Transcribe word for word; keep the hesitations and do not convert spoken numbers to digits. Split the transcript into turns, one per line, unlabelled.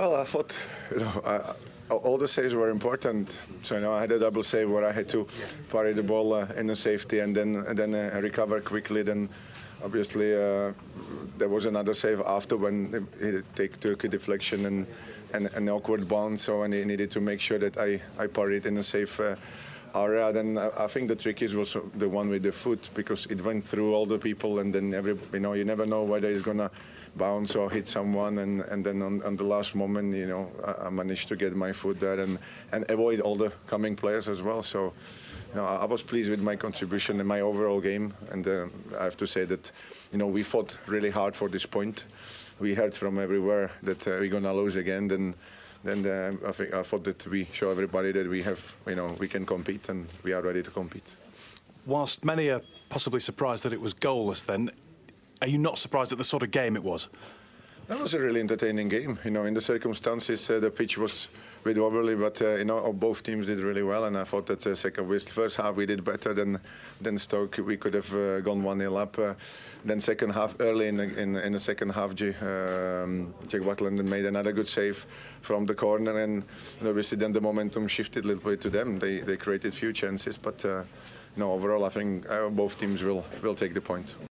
Well, I thought, you know, I, all the saves were important. So, you know, I had a double save where I had to parry the ball uh, in the safety and then and then uh, recover quickly. Then, obviously, uh, there was another save after when he take took a deflection and, and an awkward bounce. So, and he needed to make sure that I, I parried in a safe uh, area. Then I, I think the trick is was the one with the foot, because it went through all the people, and then every you know you never know whether it's gonna bounce or hit someone, and, and then on, on the last moment, you know, I, I managed to get my foot there and, and avoid all the coming players as well. So, you know, I, I was pleased with my contribution in my overall game, and uh, I have to say that, you know, we fought really hard for this point. We heard from everywhere that uh, we're gonna lose again. Then, then uh, I think I thought that we show everybody that we have, you know, we can compete and we are ready to compete.
Whilst many are possibly surprised that it was goalless, then, are you not surprised at the sort of game it was?
That was a really entertaining game. You know, in the circumstances, uh, the pitch was a bit wobbly, but uh, you know, both teams did really well, and I thought that the second with first half we did better than than Stoke. We could have uh, gone one nil up. Uh, then second half, early in the, in, in the second half, J, um, Jack Butland made another good save from the corner, and, and obviously then the momentum shifted a little bit to them. They they created few chances, but uh, no, overall I think uh, both teams will will take the point.